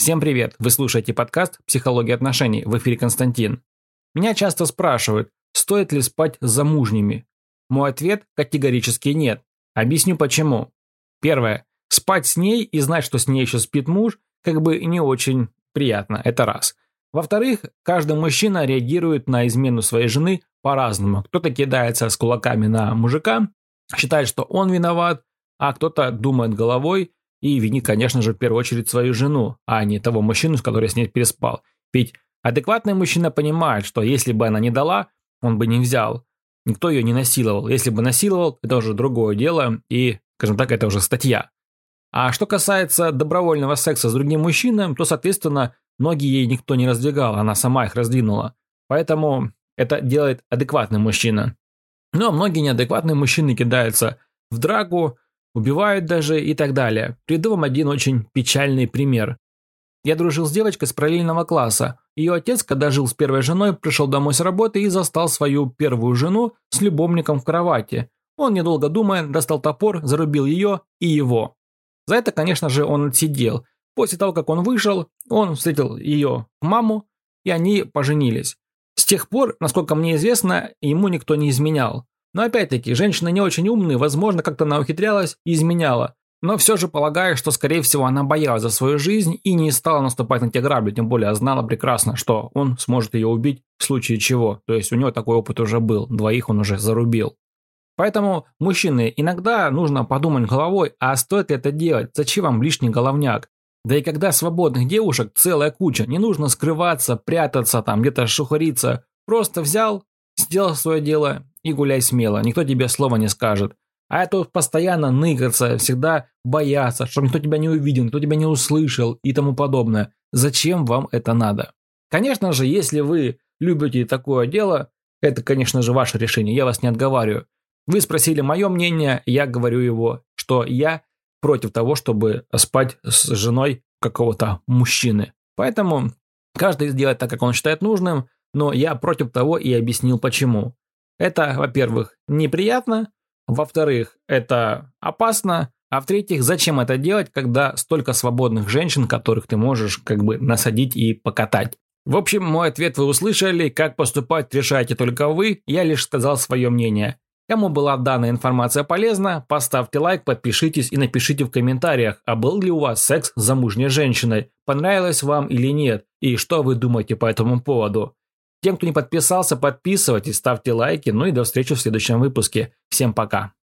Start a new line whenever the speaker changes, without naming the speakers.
Всем привет! Вы слушаете подкаст «Психология отношений», в эфире Константин. Меня часто спрашивают, стоит ли спать с замужними. Мой ответ – категорически нет. Объясню почему. Первое. Спать с ней и знать, что с ней еще спит муж, как бы не очень приятно, это раз. Во-вторых, каждый мужчина реагирует на измену своей жены по-разному. Кто-то кидается с кулаками на мужика, считает, что он виноват, а кто-то думает головой и винит, конечно же, в первую очередь свою жену, а не того мужчину, с которым с ней переспал. Ведь адекватный мужчина понимает, что если бы она не дала, он бы не взял. Никто ее не насиловал. Если бы насиловал, это уже другое дело, и, скажем так, это уже статья. А что касается добровольного секса с другим мужчиной, то, соответственно, ноги ей никто не раздвигал, она сама их раздвинула. Поэтому это делает адекватный мужчина. Но многие неадекватные мужчины кидаются в драку, убивают даже и так далее. Приведу вам один очень печальный пример. Я дружил с девочкой с параллельного класса. Ее отец, когда жил с первой женой, пришел домой с работы и застал свою первую жену с любовником в кровати. Он, недолго думая, достал топор, зарубил ее и его. За это, конечно же, он отсидел. После того, как он вышел, он встретил ее маму, и они поженились. С тех пор, насколько мне известно, ему никто не изменял. Но опять-таки, женщина не очень умная, возможно, как-то она ухитрялась и изменяла. Но все же полагаю, что, скорее всего, она боялась за свою жизнь и не стала наступать на те грабли, тем более знала прекрасно, что он сможет ее убить в случае чего. То есть у него такой опыт уже был, двоих он уже зарубил. Поэтому, мужчины, иногда нужно подумать головой, а стоит ли это делать, зачем вам лишний головняк? Да и когда свободных девушек целая куча, не нужно скрываться, прятаться, там где-то шухариться. Просто взял, сделал свое дело и гуляй смело, никто тебе слова не скажет. А это постоянно ныкаться, всегда бояться, чтобы никто тебя не увидел, никто тебя не услышал и тому подобное. Зачем вам это надо? Конечно же, если вы любите такое дело, это, конечно же, ваше решение, я вас не отговариваю. Вы спросили мое мнение, я говорю его, что я против того, чтобы спать с женой какого-то мужчины. Поэтому каждый делает так, как он считает нужным, но я против того и объяснил почему. Это, во-первых, неприятно, во-вторых, это опасно, а в-третьих, зачем это делать, когда столько свободных женщин, которых ты можешь как бы насадить и покатать. В общем, мой ответ вы услышали, как поступать решайте только вы, я лишь сказал свое мнение. Кому была данная информация полезна, поставьте лайк, подпишитесь и напишите в комментариях, а был ли у вас секс с замужней женщиной, понравилось вам или нет, и что вы думаете по этому поводу. Тем, кто не подписался, подписывайтесь, ставьте лайки, ну и до встречи в следующем выпуске. Всем пока.